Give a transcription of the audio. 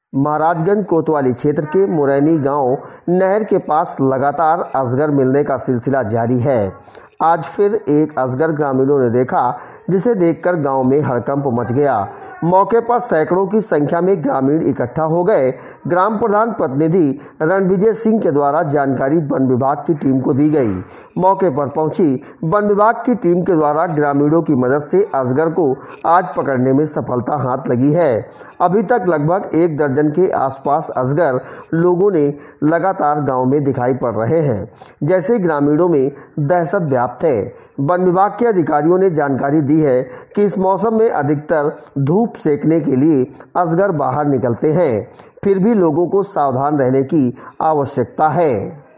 महाराजगंज कोतवाली क्षेत्र के मुरैनी गांव नहर के पास लगातार अजगर मिलने का सिलसिला जारी है। आज फिर एक अजगर ग्रामीणों ने देखा, जिसे देखकर गांव में हड़कंप मच गया। मौके पर सैकड़ों की संख्या में ग्रामीण इकट्ठा हो गए। ग्राम प्रधान प्रतिनिधि रणविजय सिंह के द्वारा जानकारी वन विभाग की टीम को दी गई। मौके पर पहुंची वन विभाग की टीम के द्वारा ग्रामीणों की मदद से अजगर को आज पकड़ने में सफलता हाथ लगी है। अभी तक लगभग 1 दर्जन के आसपास अजगर लोगों ने लगातार गांव में दिखाई पड़ रहे हैं, जैसे ग्रामीणों में दहशत व्याप्त है। वन विभाग के अधिकारियों ने जानकारी दी है कि इस मौसम में अधिकतर धूप सेकने के लिए अजगर बाहर निकलते हैं, फिर भी लोगों को सावधान रहने की आवश्यकता है।